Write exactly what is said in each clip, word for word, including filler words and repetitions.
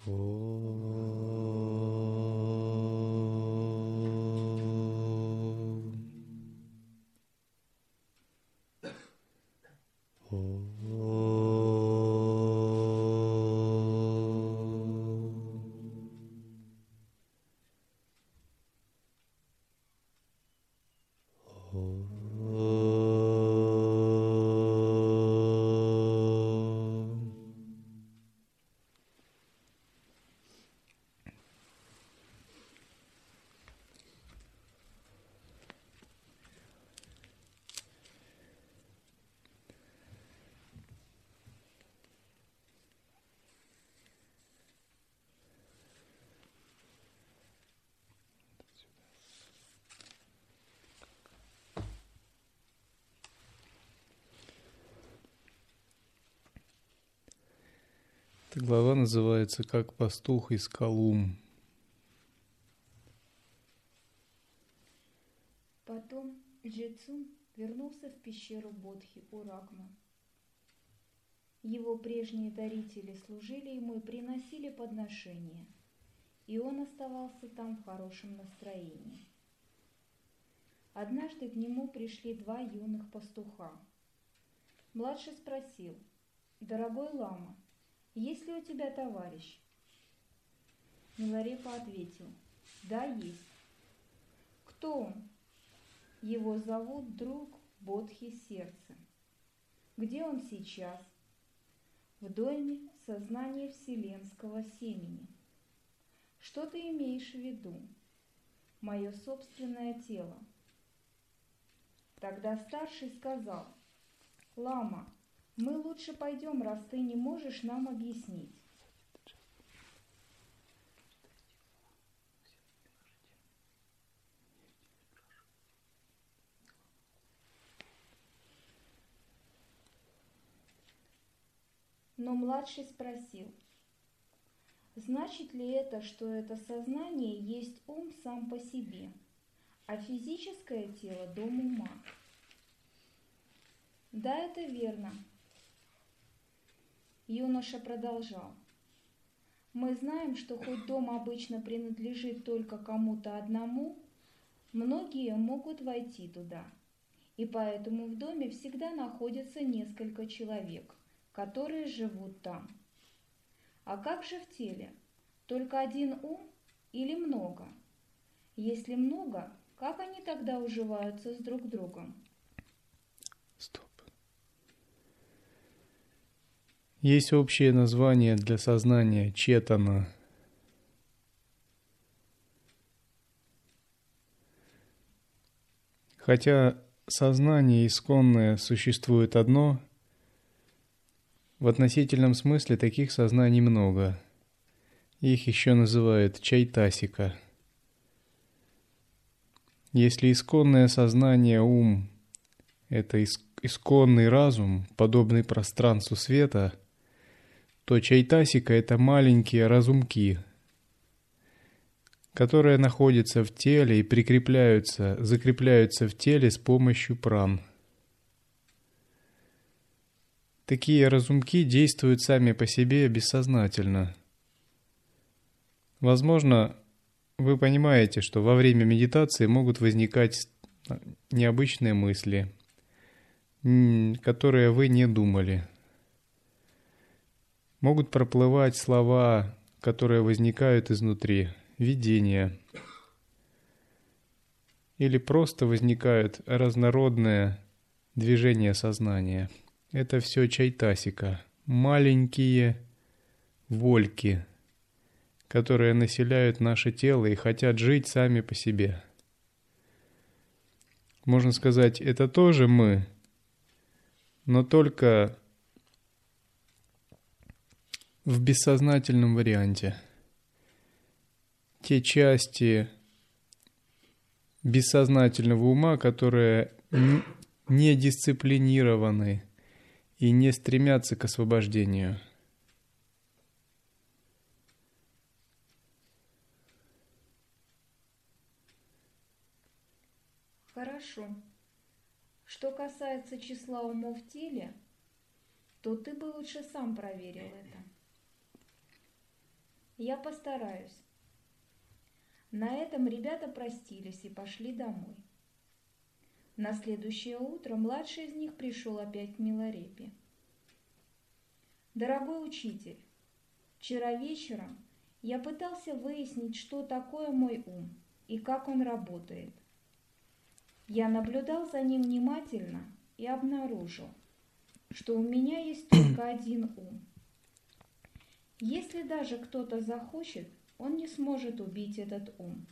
Эта глава называется «Как пастух искал ум». Потом Джи-Цун вернулся в пещеру Бодхи у Рагмы. Его прежние дарители служили ему и приносили подношения, и он оставался там в хорошем настроении. Однажды к нему пришли два юных пастуха. Младший спросил: «Дорогой лама, есть ли у тебя товарищ?» Миларепа ответил: «Да, есть». «Кто он?» «Его зовут друг Бодхи Сердце». «Где он сейчас?» «В доме сознания вселенского семени». «Что ты имеешь в виду?» «Мое собственное тело». Тогда старший сказал: «Лама, мы лучше пойдем, раз ты не можешь нам объяснить». Но младший спросил: «Значит ли это, что это сознание есть ум сам по себе, а физическое тело – дом ума?» «Да, это верно». Юноша продолжал: «Мы знаем, что хоть дом обычно принадлежит только кому-то одному, многие могут войти туда, и поэтому в доме всегда находится несколько человек, которые живут там. А как же в теле? Только один ум или много? Если много, как они тогда уживаются с друг другом?» Стоп. Есть общее название для сознания — четана. Хотя сознание исконное существует одно, в относительном смысле таких сознаний много. Их еще называют чайтасика. Если исконное сознание, ум — это исконный разум, подобный пространству света, то чайтасика — это маленькие разумки, которые находятся в теле и прикрепляются, закрепляются в теле с помощью пран. Такие разумки действуют сами по себе бессознательно. Возможно, вы понимаете, что во время медитации могут возникать необычные мысли, которые вы не думали. Могут проплывать слова, которые возникают изнутри, видения. Или просто возникают разнородные движения сознания. Это все чайтасика, маленькие вольки, которые населяют наше тело и хотят жить сами по себе. Можно сказать, это тоже мы, но только в бессознательном варианте. Те части бессознательного ума, которые не дисциплинированы и не стремятся к освобождению. Хорошо. Что касается числа умов в теле, то ты бы лучше сам проверил это. Я постараюсь. На этом ребята простились и пошли домой. На следующее утро младший из них пришел опять к Миларепе. «Дорогой учитель, вчера вечером я пытался выяснить, что такое мой ум и как он работает. Я наблюдал за ним внимательно и обнаружил, что у меня есть только один ум. Если даже кто-то захочет, он не сможет убить этот ум».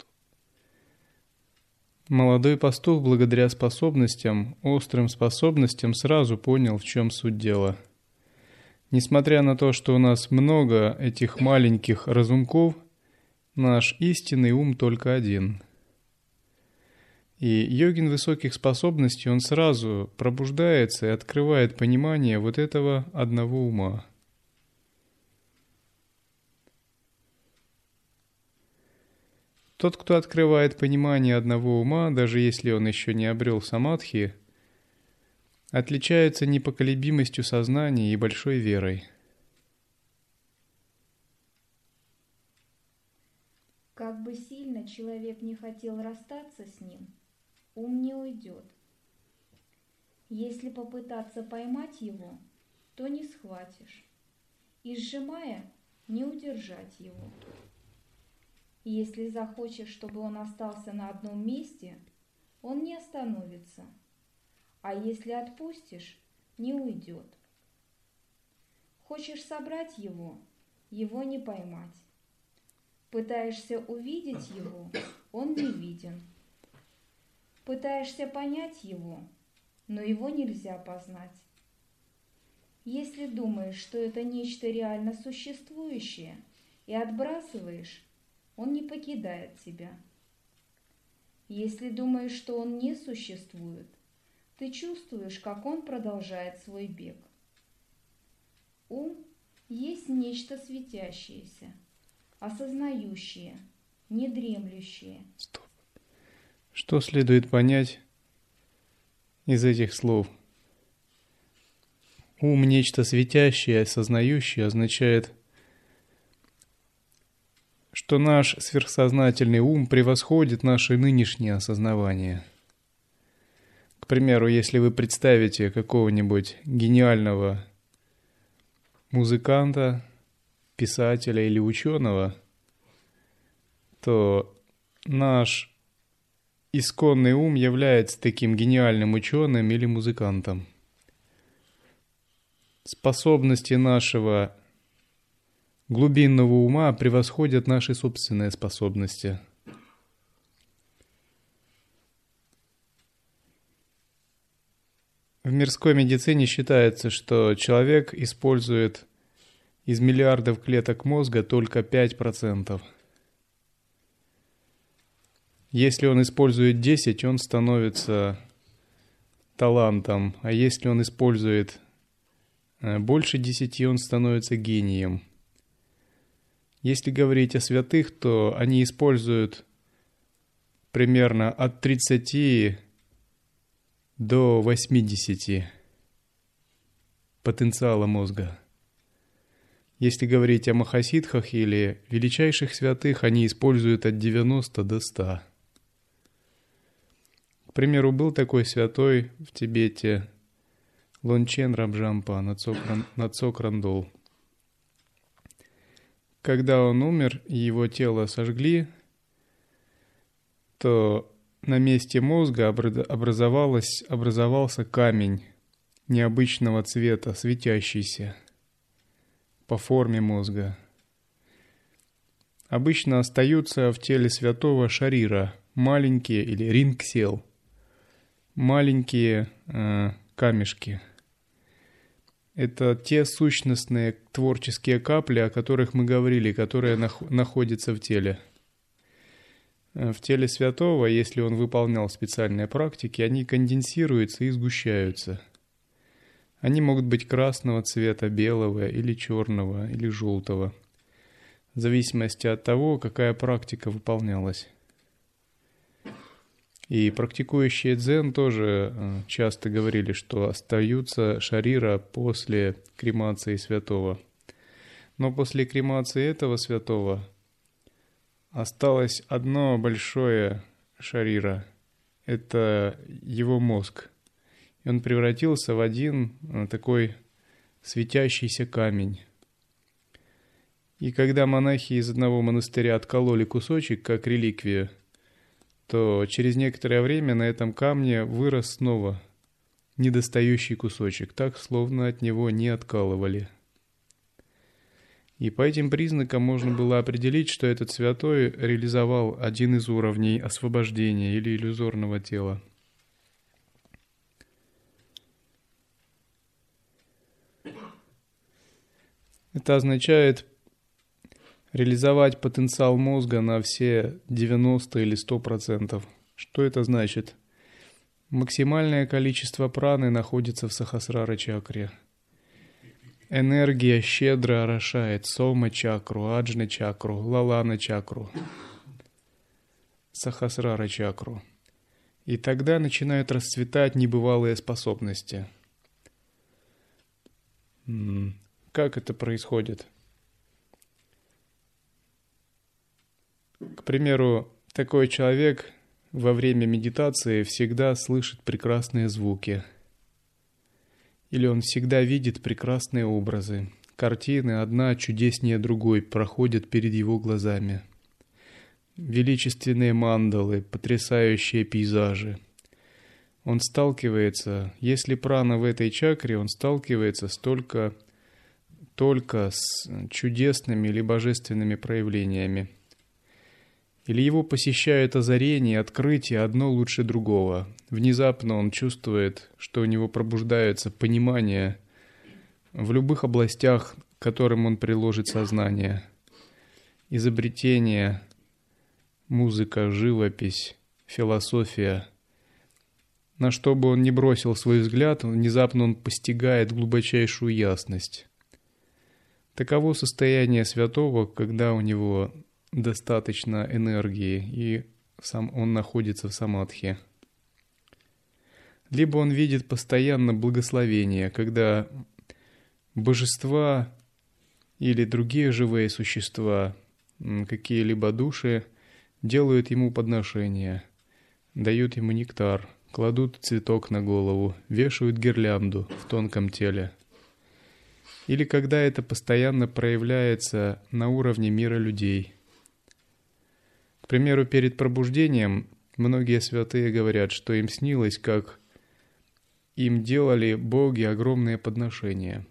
Молодой пастух, благодаря способностям, острым способностям, сразу понял, в чем суть дела. Несмотря на то, что у нас много этих маленьких разумков, наш истинный ум только один. И йогин высоких способностей, он сразу пробуждается и открывает понимание вот этого одного ума. Тот, кто открывает понимание одного ума, даже если он еще не обрел самадхи, отличается непоколебимостью сознания и большой верой. Как бы сильно человек не хотел расстаться с ним, ум не уйдет. Если попытаться поймать его, то не схватишь, и, сжимая, не удержать его. Если захочешь, чтобы он остался на одном месте, он не остановится, а если отпустишь, не уйдет. Хочешь собрать его, его не поймать. Пытаешься увидеть его, он не виден. Пытаешься понять его, но его нельзя познать. Если думаешь, что это нечто реально существующее, и отбрасываешь, он не покидает тебя. Если думаешь, что он не существует, ты чувствуешь, как он продолжает свой бег. Ум есть нечто светящееся, осознающее, недремлющее. Стоп. Что следует понять из этих слов? Ум, нечто светящее, осознающее, означает, что наш сверхсознательный ум превосходит наше нынешнее осознавание. К примеру, если вы представите какого-нибудь гениального музыканта, писателя или ученого, то наш исконный ум является таким гениальным ученым или музыкантом. Способности нашего глубинного ума превосходят наши собственные способности. В мирской медицине считается, что человек использует из миллиардов клеток мозга только пять процентов. Если он использует десять, он становится талантом, а если он использует больше десяти, он становится гением. Если говорить о святых, то они используют примерно от тридцати до восьмидесяти потенциала мозга. Если говорить о махасидхах или величайших святых, они используют от девяноста до ста. К примеру, был такой святой в Тибете Лончен Рабжампа Нацок-Рандол. Когда он умер и его тело сожгли, то на месте мозга образовалось, образовался камень необычного цвета, светящийся по форме мозга. Обычно остаются в теле святого шарира маленькие, или рингсел, маленькие э, камешки. Это те сущностные творческие капли, о которых мы говорили, которые нах- находятся в теле. В теле святого, если он выполнял специальные практики, они конденсируются и сгущаются. Они могут быть красного цвета, белого или черного, или желтого, в зависимости от того, какая практика выполнялась. И практикующие дзен тоже часто говорили, что остаются шарира после кремации святого. Но после кремации этого святого осталось одно большое шарира. Это его мозг. И он превратился в один такой светящийся камень. И когда монахи из одного монастыря откололи кусочек, как реликвию, то через некоторое время на этом камне вырос снова недостающий кусочек, так, словно от него не откалывали. И по этим признакам можно было определить, что этот святой реализовал один из уровней освобождения или иллюзорного тела. Это означает реализовать потенциал мозга на все девяносто или сто процентов. Что это значит? Максимальное количество праны находится в сахасрара-чакре. Энергия щедро орошает сома-чакру, аджна-чакру, лалана-чакру, сахасрара-чакру. И тогда начинают расцветать небывалые способности. Как это происходит? К примеру, такой человек во время медитации всегда слышит прекрасные звуки. Или он всегда видит прекрасные образы. Картины, одна чудеснее другой, проходят перед его глазами. Величественные мандалы, потрясающие пейзажи. Он сталкивается, если прана в этой чакре, он сталкивается столько, только с чудесными или божественными проявлениями. Или его посещает озарение, открытие одно лучше другого. Внезапно он чувствует, что у него пробуждается понимание в любых областях, к которым он приложит сознание. Изобретение, музыка, живопись, философия. На что бы он ни бросил свой взгляд, внезапно он постигает глубочайшую ясность. Таково состояние святого, когда у него достаточно энергии, и сам он находится в самадхи. Либо он видит постоянно благословение, когда божества или другие живые существа, какие-либо души, делают ему подношения, дают ему нектар, кладут цветок на голову, вешают гирлянду в тонком теле. Или когда это постоянно проявляется на уровне мира людей. К примеру, перед пробуждением многие святые говорят, что им снилось, как им делали боги огромные подношения.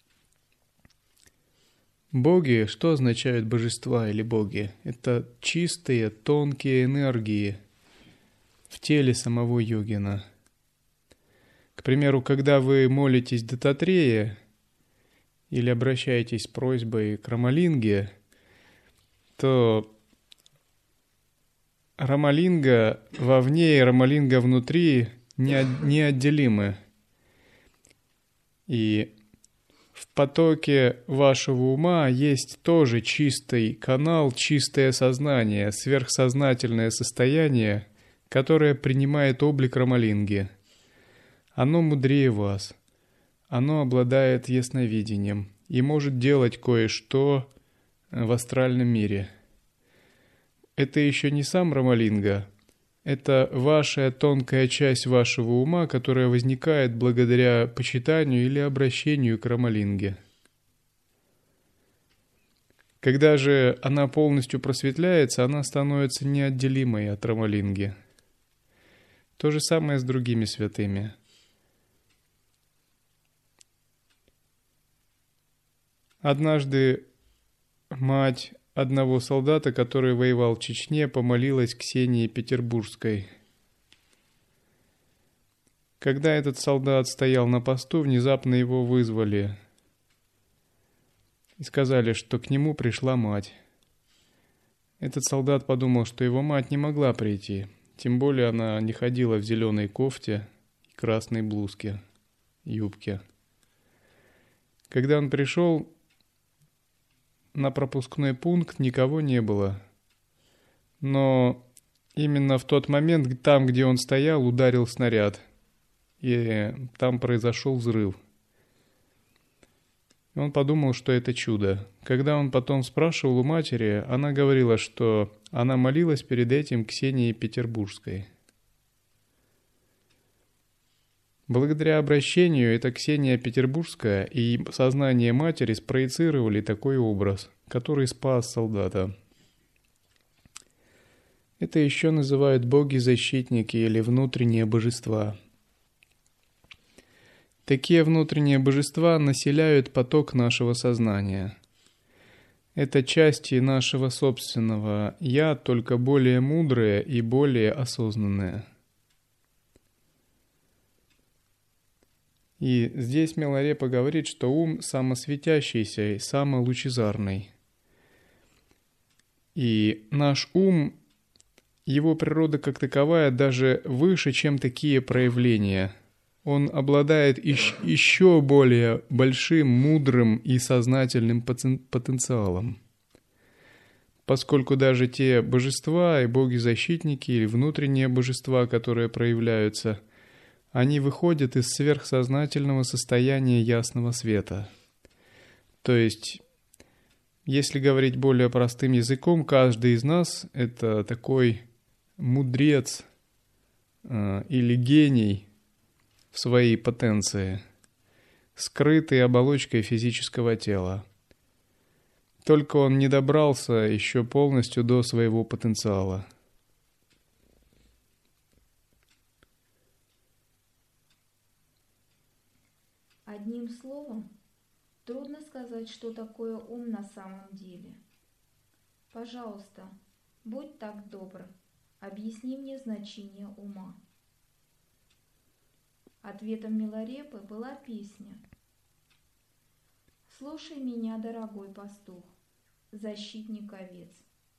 Боги, что означают божества или боги? Это чистые, тонкие энергии в теле самого йогина. К примеру, когда вы молитесь Дататрея или обращаетесь с просьбой к Рамалинге, то Рамалинга вовне и Рамалинга внутри неотделимы. И в потоке вашего ума есть тоже чистый канал, чистое сознание, сверхсознательное состояние, которое принимает облик Рамалинги. Оно мудрее вас, оно обладает ясновидением и может делать кое-что в астральном мире. Это еще не сам Рамалинга, это ваша тонкая часть вашего ума, которая возникает благодаря почитанию или обращению к Рамалинге. Когда же она полностью просветляется, она становится неотделимой от Рамалинги. То же самое с другими святыми. Однажды мать одного солдата, который воевал в Чечне, помолилась Ксении Петербургской. Когда этот солдат стоял на посту, внезапно его вызвали и сказали, что к нему пришла мать. Этот солдат подумал, что его мать не могла прийти, тем более она не ходила в зеленой кофте и красной блузке, юбке. Когда он пришел, на пропускной пункт никого не было. Но именно в тот момент, там, где он стоял, ударил снаряд. И там произошел взрыв. Он подумал, что это чудо. Когда он потом спрашивал у матери, она говорила, что она молилась перед этим Ксении Петербургской. Благодаря обращению эта Ксения Петербургская и сознание матери спроецировали такой образ, который спас солдата. Это еще называют боги-защитники или внутренние божества. Такие внутренние божества населяют поток нашего сознания. Это части нашего собственного «я», только более мудрые и более осознанные. И здесь Миларепа говорит, что ум самосветящийся и самолучезарный. И наш ум, его природа как таковая даже выше, чем такие проявления. Он обладает еще более большим, мудрым и сознательным потенциалом. Поскольку даже те божества и боги-защитники или внутренние божества, которые проявляются, они выходят из сверхсознательного состояния ясного света. То есть, если говорить более простым языком, каждый из нас — это такой мудрец э, или гений в своей потенции, скрытой оболочкой физического тела. Только он не добрался еще полностью до своего потенциала. Одним словом, трудно сказать, что такое ум на самом деле. Пожалуйста, будь так добр, объясни мне значение ума. Ответом Миларепы была песня: «Слушай меня, дорогой пастух, защитник овец.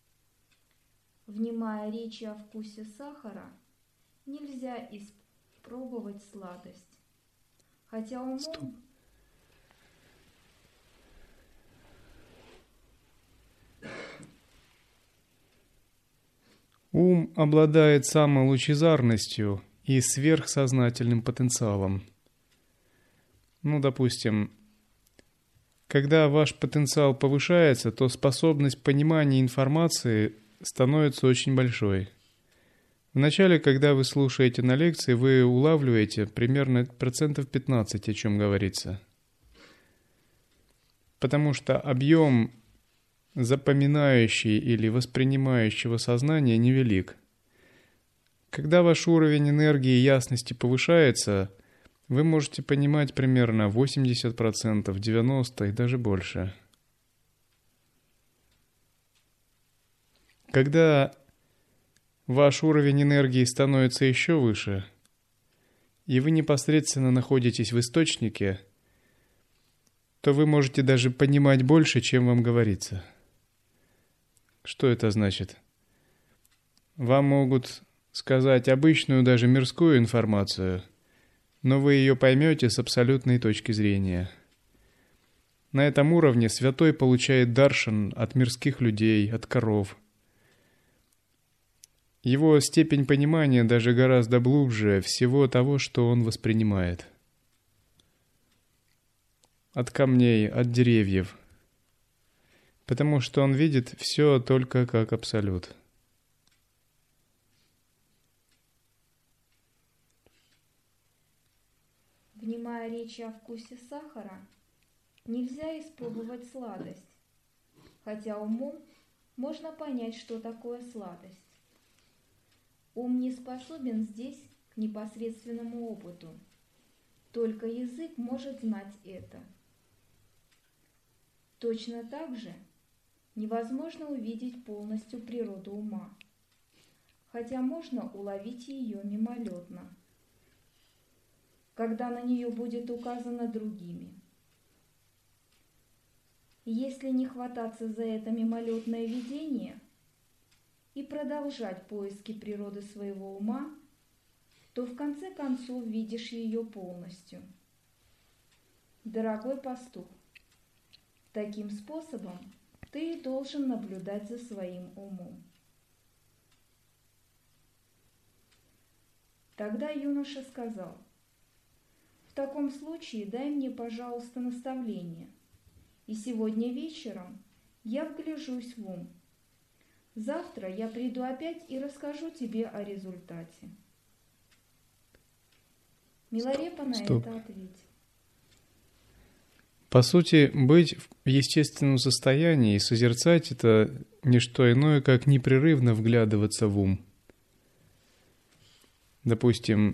Внимая речи о вкусе сахара, нельзя испробовать сладость. Хотя умом...» Стоп. Ум обладает самолучезарностью и сверхсознательным потенциалом. Ну, допустим, когда ваш потенциал повышается, то способность понимания информации становится очень большой. Вначале, когда вы слушаете на лекции, вы улавливаете примерно процентов пятнадцать, о чем говорится. Потому что объем запоминающий или воспринимающего сознания невелик. Когда ваш уровень энергии и ясности повышается, вы можете понимать примерно восемьдесят процентов, девяносто процентов и даже больше. Когда ваш уровень энергии становится еще выше, и вы непосредственно находитесь в источнике, то вы можете даже понимать больше, чем вам говорится. Что это значит? Вам могут сказать обычную, даже мирскую информацию, но вы ее поймете с абсолютной точки зрения. На этом уровне святой получает даршан от мирских людей, от коров. Его степень понимания даже гораздо глубже всего того, что он воспринимает. От камней, от деревьев. Потому что он видит все только как абсолют. Внимая речи о вкусе сахара, нельзя испробовать сладость, хотя умом можно понять, что такое сладость. Ум не способен здесь к непосредственному опыту. Только язык может знать это. Точно так же невозможно увидеть полностью природу ума, хотя можно уловить ее мимолетно, когда на нее будет указано другими. Если не хвататься за это мимолетное видение и продолжать поиски природы своего ума, то в конце концов видишь ее полностью. Дорогой пастух, таким способом ты и должен наблюдать за своим умом. Тогда юноша сказал: «В таком случае дай мне, пожалуйста, наставление, и сегодня вечером я вгляжусь в ум. Завтра я приду опять и расскажу тебе о результате. Миларепа на Стоп. это ответил. По сути, быть в естественном состоянии и созерцать — это не что иное, как непрерывно вглядываться в ум. Допустим,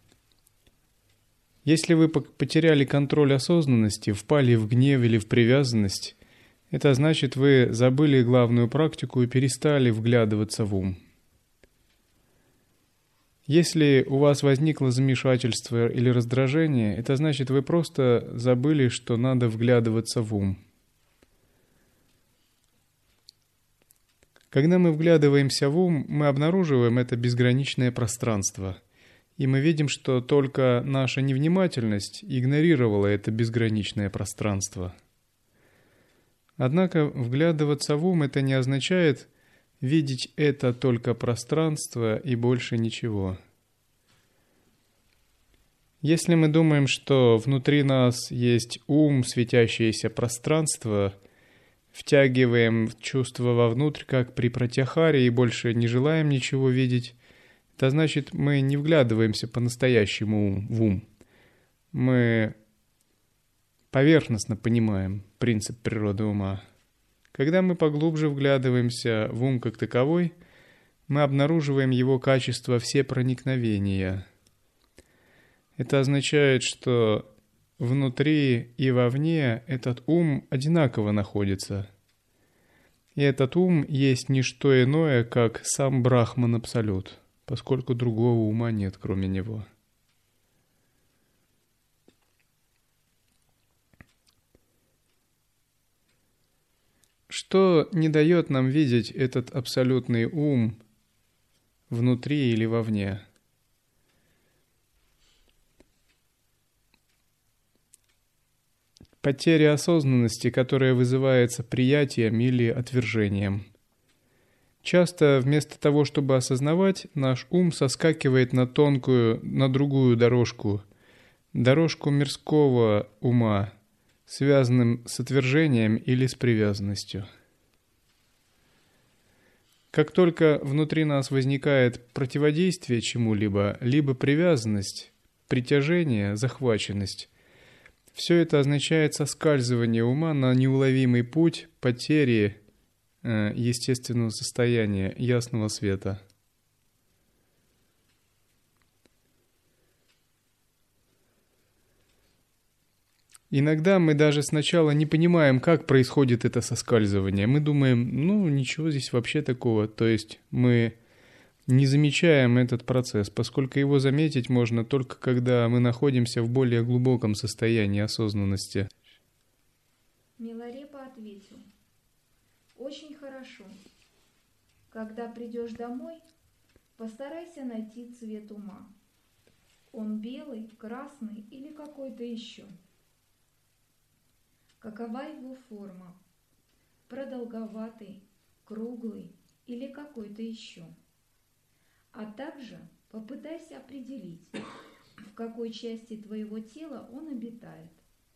если вы потеряли контроль осознанности, впали в гнев или в привязанность, это значит, вы забыли главную практику и перестали вглядываться в ум. Если у вас возникло замешательство или раздражение, это значит, вы просто забыли, что надо вглядываться в ум. Когда мы вглядываемся в ум, мы обнаруживаем это безграничное пространство, и мы видим, что только наша невнимательность игнорировала это безграничное пространство. Однако вглядываться в ум — это не означает видеть это только пространство и больше ничего. Если мы думаем, что внутри нас есть ум, светящееся пространство, втягиваем чувства вовнутрь, как при пратяхаре, и больше не желаем ничего видеть, это значит, мы не вглядываемся по-настоящему в ум. Мы поверхностно понимаем принцип природы ума. Когда мы поглубже вглядываемся в ум как таковой, мы обнаруживаем его качество всепроникновения. Это означает, что внутри и вовне этот ум одинаково находится. И этот ум есть не что иное, как сам Брахман-абсолют, поскольку другого ума нет, кроме него. Что не дает нам видеть этот абсолютный ум внутри или вовне? Потеря осознанности, которая вызывается приятием или отвержением. Часто вместо того, чтобы осознавать, наш ум соскакивает на тонкую, на другую дорожку, дорожку мирского ума, связанным с отвержением или с привязанностью. Как только внутри нас возникает противодействие чему-либо, либо привязанность, притяжение, захваченность, все это означает соскальзывание ума на неуловимый путь потери э, естественного состояния, ясного света. Иногда мы даже сначала не понимаем, как происходит это соскальзывание. Мы думаем, ну, ничего здесь вообще такого. То есть мы не замечаем этот процесс, поскольку его заметить можно только когда мы находимся в более глубоком состоянии осознанности. Миларепа ответил: очень хорошо. Когда придешь домой, постарайся найти цвет ума. Он белый, красный или какой-то еще. Какова его форма? Продолговатый, круглый или какой-то еще. А также попытайся определить, в какой части твоего тела он обитает.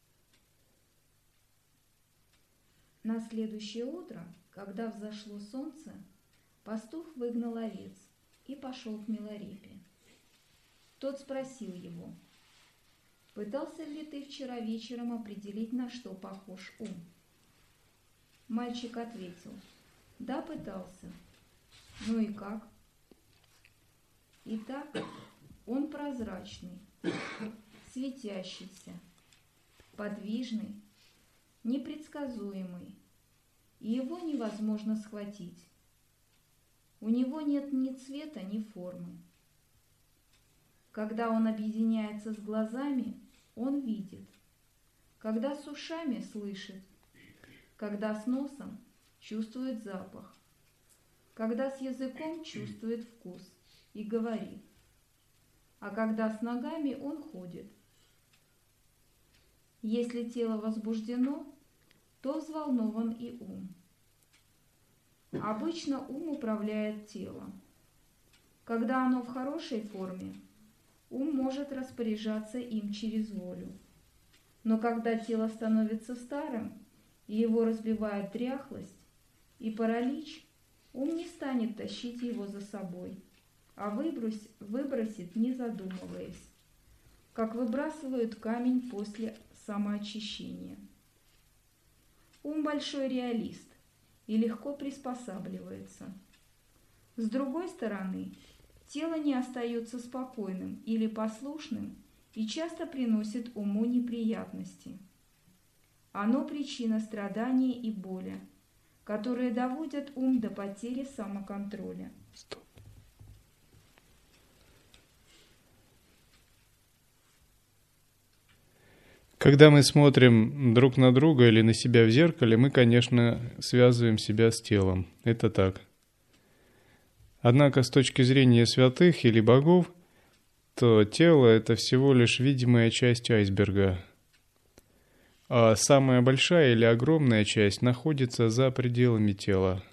На следующее утро, когда взошло солнце, пастух выгнал овец и пошел к Миларепе. Тот спросил его: «Пытался ли ты вчера вечером определить, на что похож ум?» Мальчик ответил: «Да, пытался». «Ну и как?» «Итак, он прозрачный, светящийся, подвижный, непредсказуемый, и его невозможно схватить. У него нет ни цвета, ни формы. Когда он объединяется с глазами, он видит. Когда с ушами слышит. Когда с носом чувствует запах. Когда с языком чувствует вкус и говорит. А когда с ногами он ходит. Если тело возбуждено, то взволнован и ум. Обычно ум управляет телом. Когда оно в хорошей форме, ум может распоряжаться им через волю. Но когда тело становится старым и его разбивает дряхлость и паралич, ум не станет тащить его за собой, а выбрось, выбросит, не задумываясь, как выбрасывают камень после самоочищения. Ум большой реалист и легко приспосабливается. С другой стороны, тело не остается спокойным или послушным и часто приносит уму неприятности. Оно причина страдания и боли, которые доводят ум до потери самоконтроля. Стоп. Когда мы смотрим друг на друга или на себя в зеркале, мы, конечно, связываем себя с телом. Это так. Однако с точки зрения святых или богов, то тело – это всего лишь видимая часть айсберга, а самая большая или огромная часть находится за пределами тела.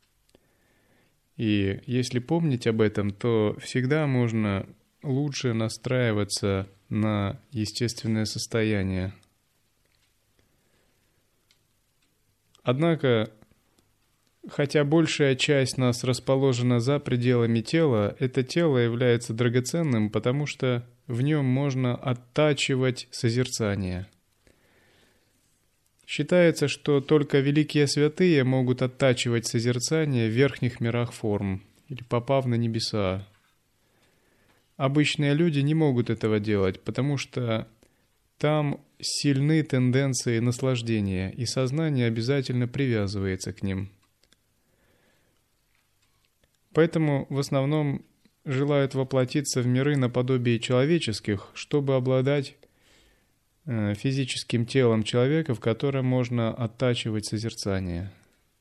И если помнить об этом, то всегда можно лучше настраиваться на естественное состояние. Однако, хотя большая часть нас расположена за пределами тела, это тело является драгоценным, потому что в нем можно оттачивать созерцание. Считается, что только великие святые могут оттачивать созерцание в верхних мирах форм, или попав на небеса. Обычные люди не могут этого делать, потому что там сильны тенденции наслаждения, и сознание обязательно привязывается к ним. Поэтому в основном желают воплотиться в миры наподобие человеческих, чтобы обладать физическим телом человека, в котором можно оттачивать созерцание.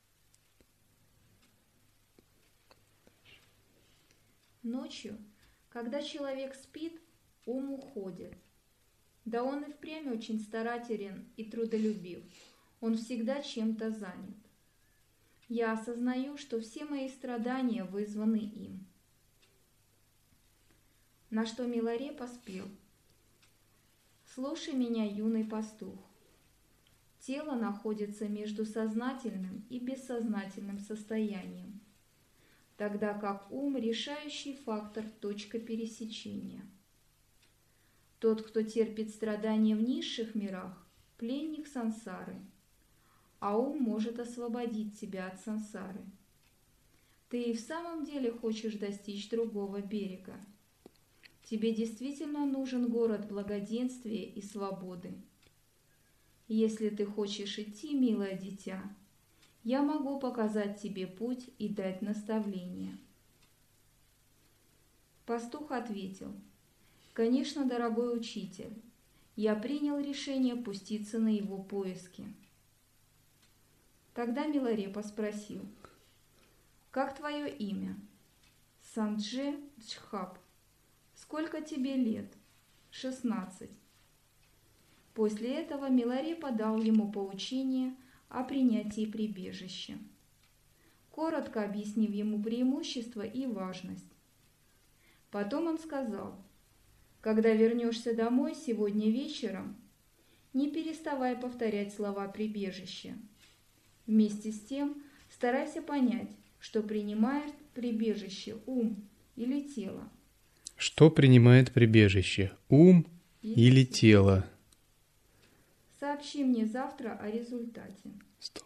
Ночью, когда человек спит, ум уходит. Да он и впрямь очень старателен и трудолюбив. Он всегда чем-то занят. Я осознаю, что все мои страдания вызваны им. На что Миларе поспел. Слушай меня, юный пастух. Тело находится между сознательным и бессознательным состоянием, тогда как ум – решающий фактор, точка пересечения. Тот, кто терпит страдания в низших мирах, пленник сансары, а ум может освободить тебя от сансары. Ты и в самом деле хочешь достичь другого берега. Тебе действительно нужен город благоденствия и свободы. Если ты хочешь идти, милое дитя, я могу показать тебе путь и дать наставление. Пастух ответил: конечно, дорогой учитель, я принял решение пуститься на его поиски. Тогда Миларепа спросил: как твое имя? Санджи Джхаб. Сколько тебе лет? Шестнадцать. После этого Миларепа дал ему поучение о принятии прибежища, коротко объяснив ему преимущества и важность. Потом он сказал: когда вернешься домой сегодня вечером, не переставай повторять слова прибежища. Вместе с тем старайся понять, что принимает прибежище ум или тело. Что принимает прибежище, ум или, или тело? Сообщи мне завтра о результате. Стоп.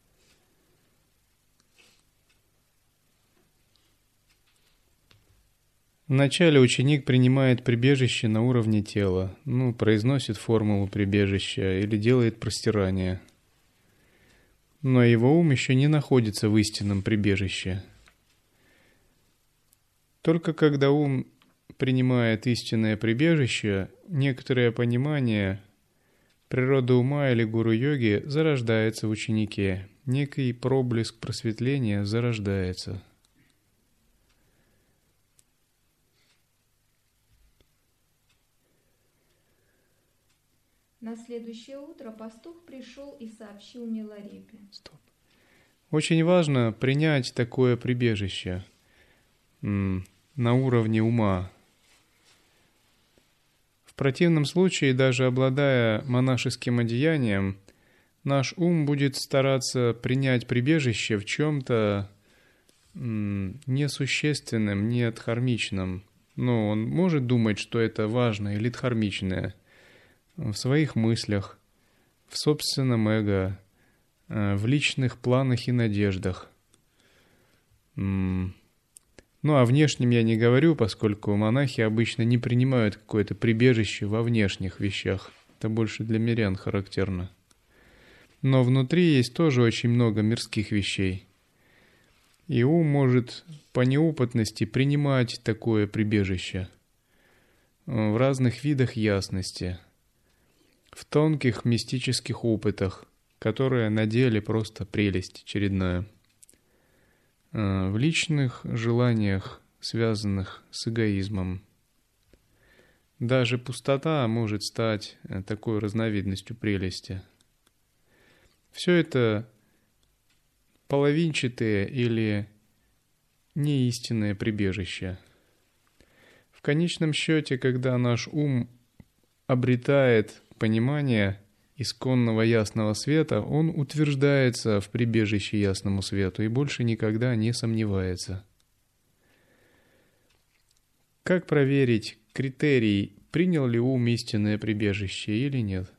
Вначале ученик принимает прибежище на уровне тела, ну, произносит формулу прибежища или делает простирание. Но его ум еще не находится в истинном прибежище. Только когда ум принимает истинное прибежище, некоторое понимание природы ума или гуру-йоги зарождается в ученике, некий проблеск просветления зарождается. На следующее утро пастух пришел и сообщил Миларепе. Стоп. Очень важно принять такое прибежище м, на уровне ума. В противном случае, даже обладая монашеским одеянием, наш ум будет стараться принять прибежище в чем-то м, несущественном, не дхармичном. Но он может думать, что это важно или дхармичное в своих мыслях, в собственном эго, э, в личных планах и надеждах. М. Ну, о внешнем я не говорю, поскольку монахи обычно не принимают какое-то прибежище во внешних вещах. Это больше для мирян характерно. Но внутри есть тоже очень много мирских вещей. И ум может по неопытности принимать такое прибежище в разных видах ясности, в тонких мистических опытах, которые на деле просто прелесть очередная, в личных желаниях, связанных с эгоизмом. Даже пустота может стать такой разновидностью прелести. Все это половинчатые или неистинное прибежище. В конечном счете, когда наш ум обретает понимание исконного ясного света, он утверждается в прибежище ясному свету и больше никогда не сомневается. Как проверить критерий, принял ли ум истинное прибежище или нет?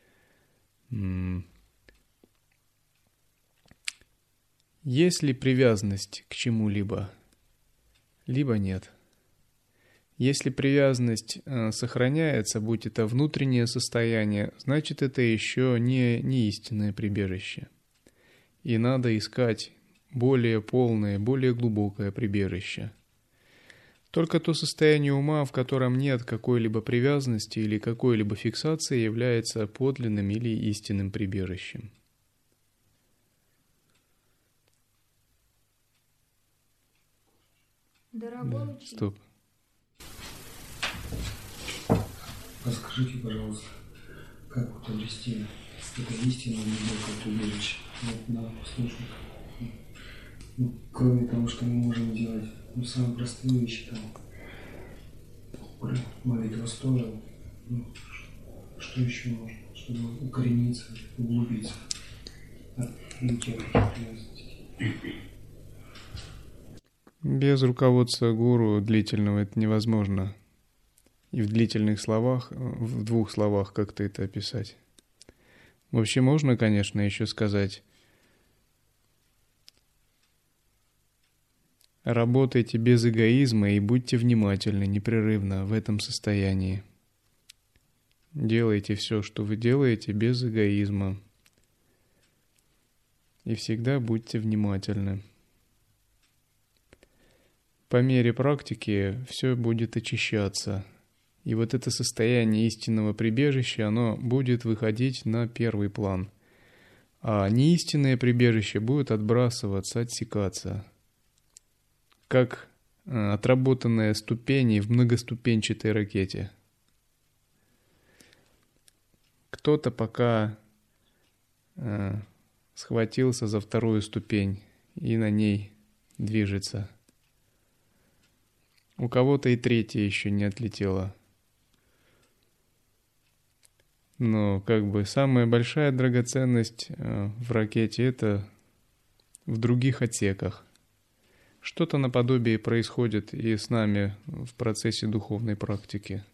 Есть ли привязанность к чему-либо, либо нет? Если привязанность э, сохраняется, будь это внутреннее состояние, значит, это еще не, не истинное прибежище. И надо искать более полное, более глубокое прибежище. Только то состояние ума, в котором нет какой-либо привязанности или какой-либо фиксации, является подлинным или истинным прибежищем. Дорогой Да, учитель. стоп. Расскажите, пожалуйста, как вот обрести это истинное глубокое прибежище на послушников? Ну, кроме того, что мы можем делать, ну, самые простые вещи, там, молитва стоя, ну, что еще можно, чтобы укорениться, углубиться от тех привязанностей? Без руководства гуру длительного это невозможно. И в длительных словах, в двух словах как-то это описать. Вообще можно, конечно, еще сказать: работайте без эгоизма и будьте внимательны непрерывно в этом состоянии. Делайте все, что вы делаете, без эгоизма. И всегда будьте внимательны. По мере практики все будет очищаться. И вот это состояние истинного прибежища, оно будет выходить на первый план. А неистинное прибежище будет отбрасываться, отсекаться. Как отработанные ступени в многоступенчатой ракете. Кто-то пока э, схватился за вторую ступень и на ней движется. У кого-то и третья еще не отлетела. Но как бы самая большая драгоценность э, в ракете — это в других отсеках. Что-то наподобие происходит и с нами в процессе духовной практики.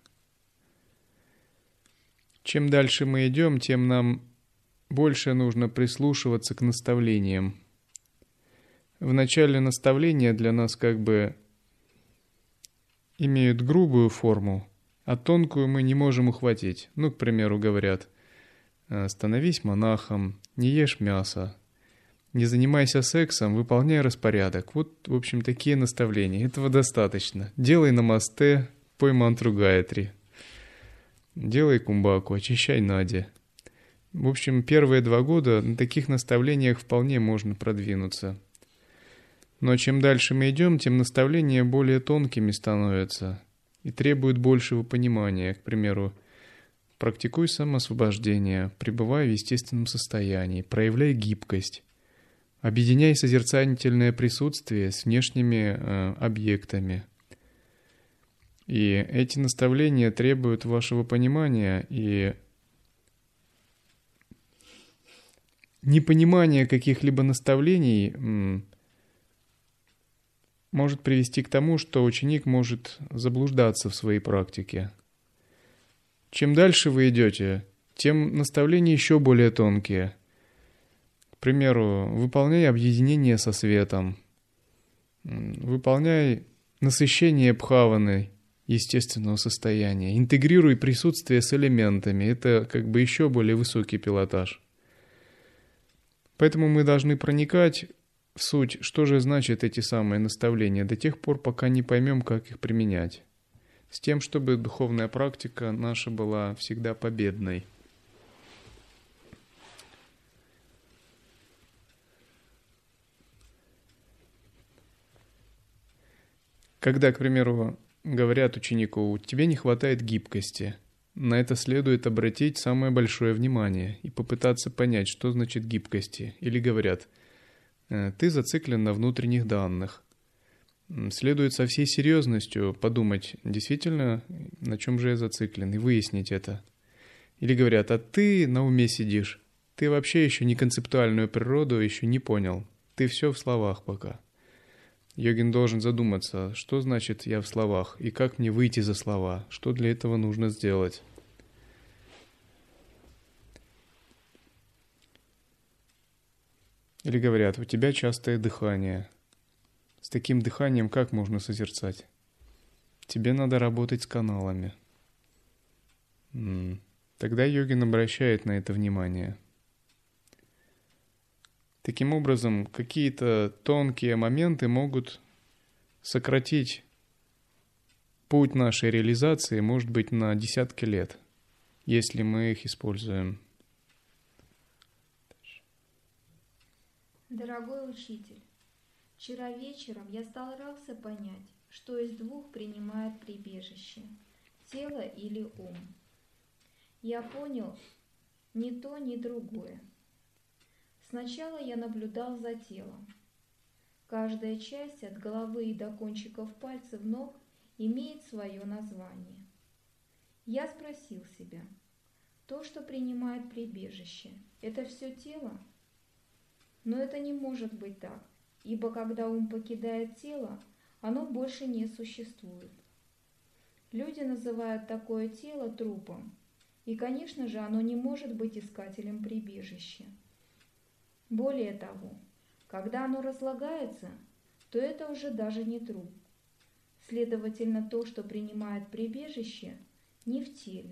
Чем дальше мы идем, тем нам больше нужно прислушиваться к наставлениям. В начале наставления для нас как бы имеют грубую форму, а тонкую мы не можем ухватить. Ну, к примеру, говорят: становись монахом, не ешь мясо, не занимайся сексом, выполняй распорядок. Вот, в общем, такие наставления. Этого достаточно. Делай намасте, пой мантру Гаятри. Делай кумбаку, очищай нади. В общем, первые два года на таких наставлениях вполне можно продвинуться. Но чем дальше мы идем, тем наставления более тонкими становятся и требуют большего понимания. К примеру, практикуй самоосвобождение, пребывай в естественном состоянии, проявляй гибкость, объединяй созерцательное присутствие с внешними э, объектами. И эти наставления требуют вашего понимания и непонимание каких-либо наставлений м, может привести к тому, что ученик может заблуждаться в своей практике. Чем дальше вы идете, тем наставления еще более тонкие. К примеру, выполняй объединение со светом, выполняй насыщение бхаваны, естественного состояния, интегрируй присутствие с элементами. Это как бы еще более высокий пилотаж. Поэтому мы должны проникать в суть, что же значит эти самые наставления, до тех пор, пока не поймем, как их применять, с тем, чтобы духовная практика наша была всегда победной. Когда, к примеру, говорят ученику: тебе не хватает гибкости, на это следует обратить самое большое внимание и попытаться понять, что значит гибкости. Или говорят: ты зациклен на внутренних данных. Следует со всей серьезностью подумать, действительно, на чем же я зациклен, и выяснить это. Или говорят: а ты на уме сидишь, ты вообще еще не концептуальную природу еще не понял, ты все в словах пока. Йогин должен задуматься, что значит «я в словах» и как мне выйти за слова, что для этого нужно сделать. Или говорят: у тебя частое дыхание. С таким дыханием как можно созерцать? Тебе надо работать с каналами. Тогда йогин обращает на это внимание. Таким образом, какие-то тонкие моменты могут сократить путь нашей реализации, может быть, на десятки лет, если мы их используем. Дорогой учитель, вчера вечером я старался понять, что из двух принимает прибежище – тело или ум. Я понял ни то, ни другое. Сначала я наблюдал за телом. Каждая часть от головы и до кончиков пальцев ног имеет свое название. Я спросил себя: то, что принимает прибежище, это все тело? Но это не может быть так, ибо когда ум покидает тело, оно больше не существует. Люди называют такое тело трупом, и, конечно же, оно не может быть искателем прибежища. Более того, когда оно разлагается, то это уже даже не труп. Следовательно, то, что принимает прибежище, не в теле.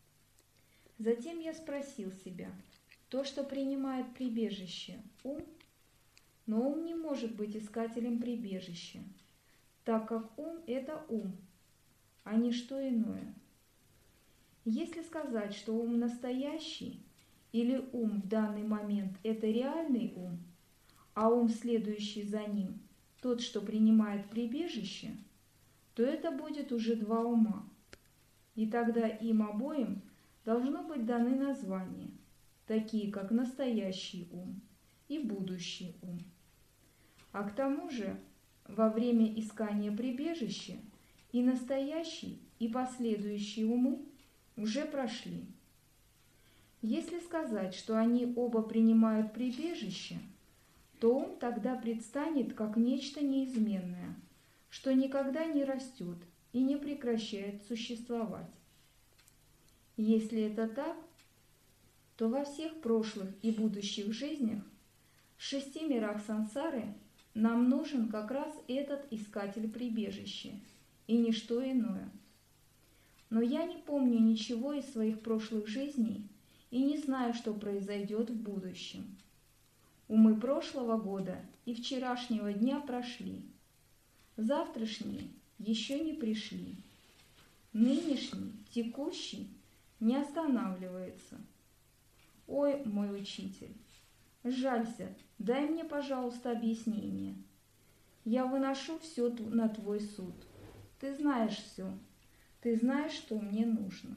Затем я спросил себя: то, что принимает прибежище, ум? Но ум не может быть искателем прибежища, так как ум – это ум, а не что иное. Если сказать, что ум настоящий, или ум в данный момент – это реальный ум, а ум, следующий за ним, тот, что принимает прибежище, то это будет уже два ума. И тогда им обоим должно быть даны названия, такие как настоящий ум и будущий ум. А к тому же, во время искания прибежища и настоящий, и последующие умы уже прошли. Если сказать, что они оба принимают прибежище, то ум тогда предстанет как нечто неизменное, что никогда не растет и не прекращает существовать. Если это так, то во всех прошлых и будущих жизнях, в шести мирах сансары, нам нужен как раз этот искатель прибежища и ничто иное. Но я не помню ничего из своих прошлых жизней и не знаю, что произойдет в будущем. Умы прошлого года и вчерашнего дня прошли. Завтрашние еще не пришли. Нынешний, текущий не останавливается. Ой, мой учитель, жалься, дай мне, пожалуйста, объяснение. Я выношу все на твой суд. Ты знаешь все. Ты знаешь, что мне нужно.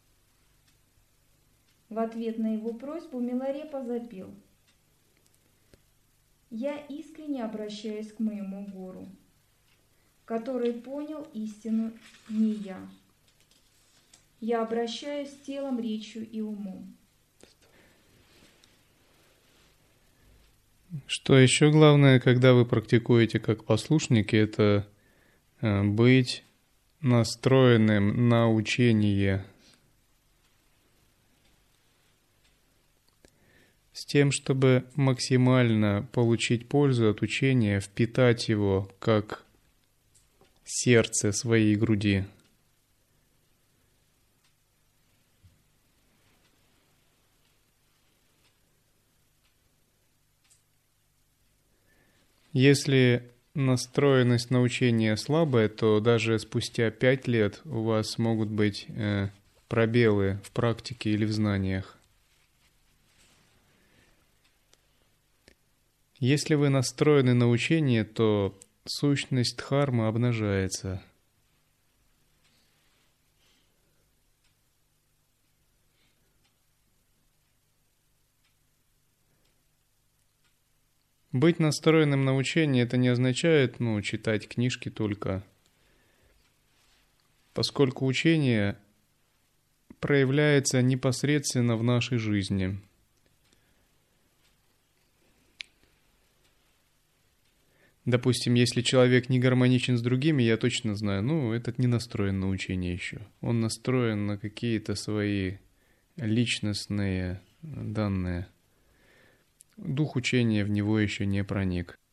В ответ на его просьбу Миларепа запел: я искренне обращаюсь к моему гуру, который понял истину не я. Я обращаюсь телом, речью и умом. Что еще главное, когда вы практикуете как послушники, это быть настроенным на учение, с тем, чтобы максимально получить пользу от учения, впитать его как сердце своей груди. Если настроенность на учение слабая, то даже спустя пять лет у вас могут быть э, пробелы в практике или в знаниях. Если вы настроены на учение, то сущность дхармы обнажается. Быть настроенным на учение — это не означает, ну, читать книжки только, поскольку учение проявляется непосредственно в нашей жизни. Допустим, если человек не гармоничен с другими, я точно знаю, ну, этот не настроен на учение еще. Он настроен на какие-то свои личностные данные. Дух учения в него еще не проник.